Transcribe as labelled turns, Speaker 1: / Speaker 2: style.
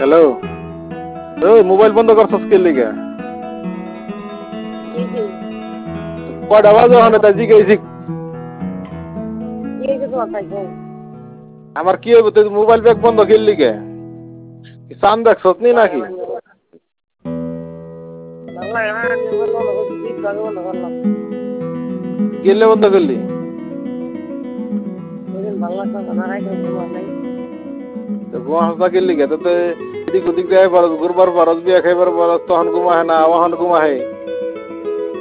Speaker 1: Hello, ওই mobile বন্ধ করছস কে লিগা? কয়টা বাজে ওখানে তাই জিজ্ঞাসি। আমার কি হইব, তুই মোবাইল ব্যাগ বন্ধ কে লিগা? চান দেখছস নি নাকি? গেলে বন্ধ করলি? ঘুমা হাসা কে লিগা? তো এদিক ওদিক যাই পারস, ঘুরবার পারস, বিয়া খাইবার পারস, তখন ঘুমা হয় না, ওখান ঘুমা হয়।